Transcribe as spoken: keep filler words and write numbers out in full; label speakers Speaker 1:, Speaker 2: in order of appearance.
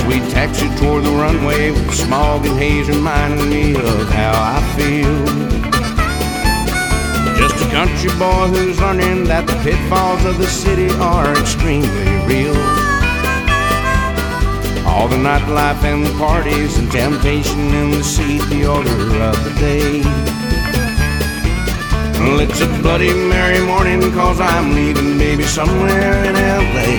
Speaker 1: we taxi toward the runway with smog and haze reminding me of how I feel. Just a country boy who's learning that the pitfalls of the city are extremely real. All the nightlife and the parties and temptation in the seat, the order of the day. Well, it's a Bloody Mary morning, 'cause I'm leaving, baby, somewhere in L A